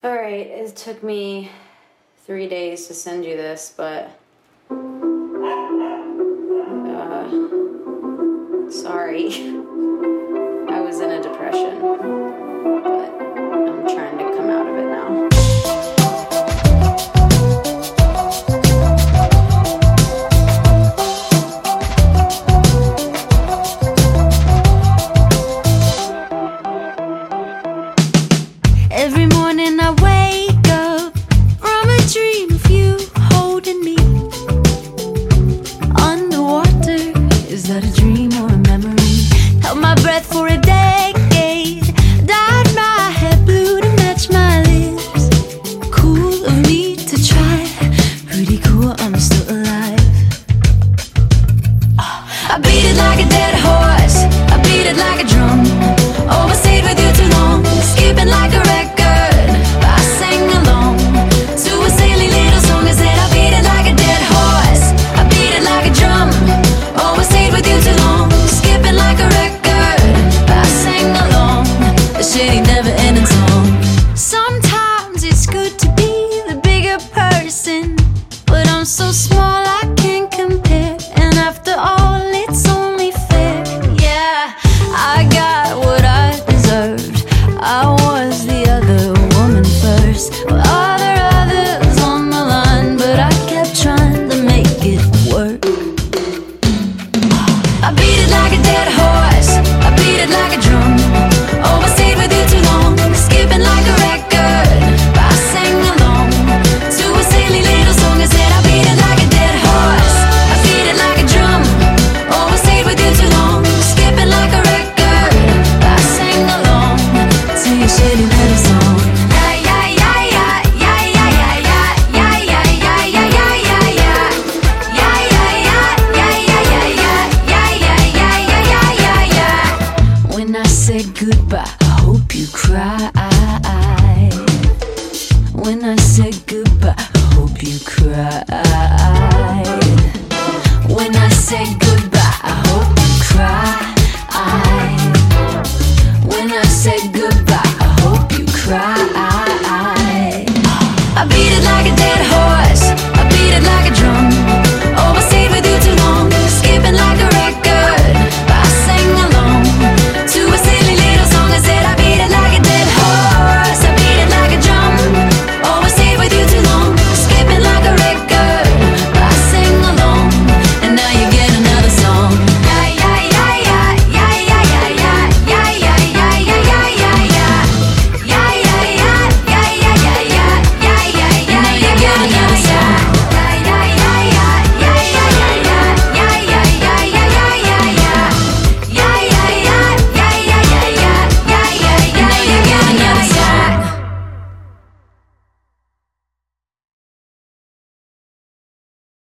Alright, it took me 3 days to send you this, but sorry. I was in a depression, but I'm trying to come out of it now. Every morning I wake up from a dream of you holding me underwater. Is that a dream or a memory? Held my breath for a decade, dyed my hair blue to match my lips. Cool of me to try, pretty cool, I'm still alive. I beat it like a dead horse, I beat it like a drum. Overstayed with you too long, skipping like a record. I sang along to a silly little song. I said I beat it like a dead horse, I beat it like a drum. Overstayed with you too long, skipping like a record. I sang along the shitty never-ending song. Sometimes it's good to be the bigger person, but I'm so small I can't compare. And after all, it's only fair. Yeah, I got what I deserved. I was the other woman first. Well, all there are others on the line, but I kept trying to make it work. I beat it like a dead horse, I beat it like a drum. Overstayed with you too long, skipping like a record. I sang along to a silly little song. I said I beat it like a dead horse, I beat it like a drum. Overstayed with you too long, skipping like a record. I sang along to your shitty little song. When I said goodbye, I hope you cried. When I said goodbye, I hope you cried. When I said goodbye, I hope you cried.